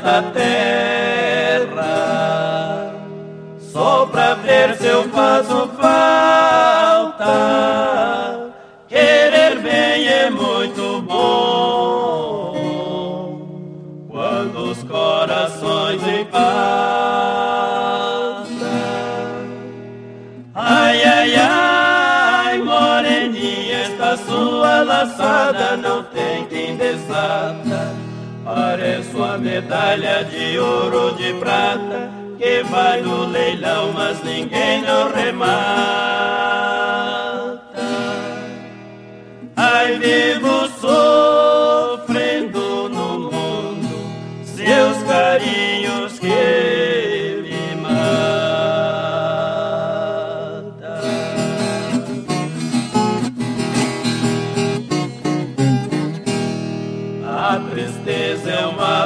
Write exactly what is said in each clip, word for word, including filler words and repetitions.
nesta terra, só pra ver se eu faço falta. Querer bem é muito bom quando os corações empatam. Ai, ai, ai, moreninha, esta sua laçada não tem quem desata. Parece uma medalha de ouro ou de prata que vai no leilão, mas ninguém não remata. Ai, vivo sofrendo no mundo seus carinhos que me mata. A tristeza é uma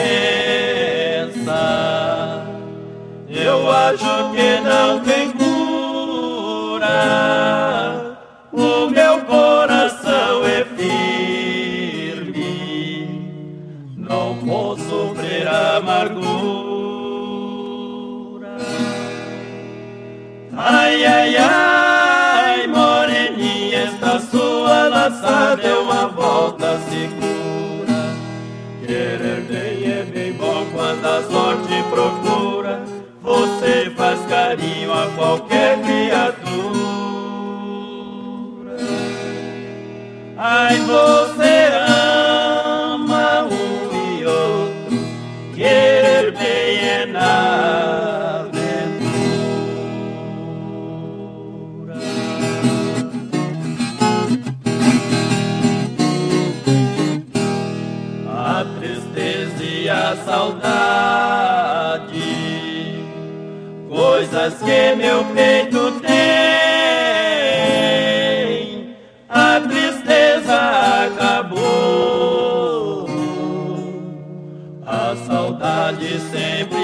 doença, eu acho que não tem cura. O meu coração é firme, não posso sofrer amargura. Ai, ai, ai, moreninha, esta sua laçada é uma volta segura. Querer bem é bem bom quando a sorte procura. Você faz carinho a qualquer criatura. Ai, você ama um e outro, querer bem é na aventura. A tristeza e a saudade, coisas que meu peito tem. A tristeza acabou, a saudade sempre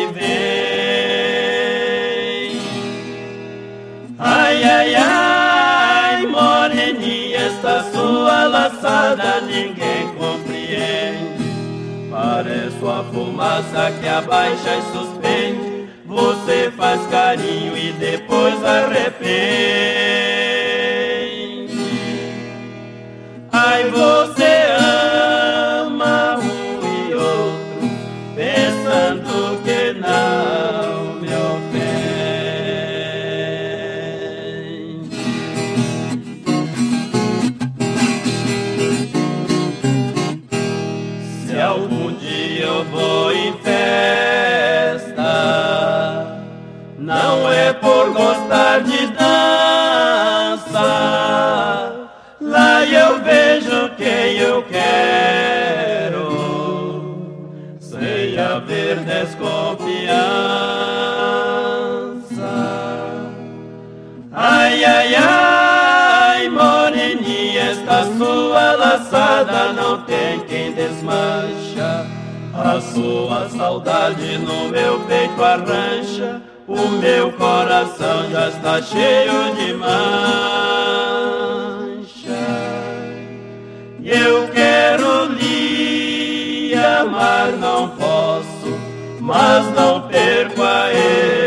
vem. Ai, ai, ai, moreninha, esta sua laçada ninguém compreende. Parece uma fumaça que abaixa e suspende. Você faz carinho e depois arrepende. Ai, você ama um e outro, pensando que não me ofende. Se algum dia eu vou em festa, não é por gostar de dança. Lá eu vejo quem eu quero, sem haver desconfiança. Ai, ai, ai, moreninha, esta sua laçada não tem quem desmancha. A sua saudade no meu peito arrancha. O meu coração já está cheio de mancha. Eu quero lhe amar, não posso, mas não perco a ele.